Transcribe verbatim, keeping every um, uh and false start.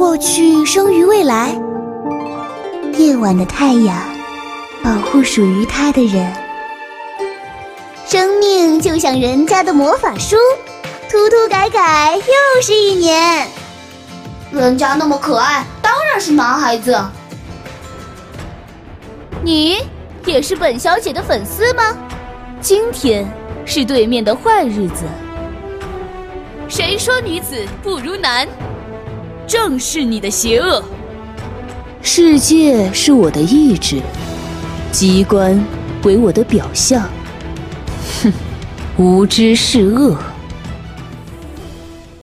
过去生于未来。夜晚的太阳保护属于它的人。生命就像人家的魔法书，涂涂改改又是一年。 人家那么可爱，当然是男孩子。 你也是本小姐的粉丝吗？今天是对面的坏日子。谁说女子不如男？正是你的邪恶。 世界是我的意志，机关为我的表象。哼，无知是恶。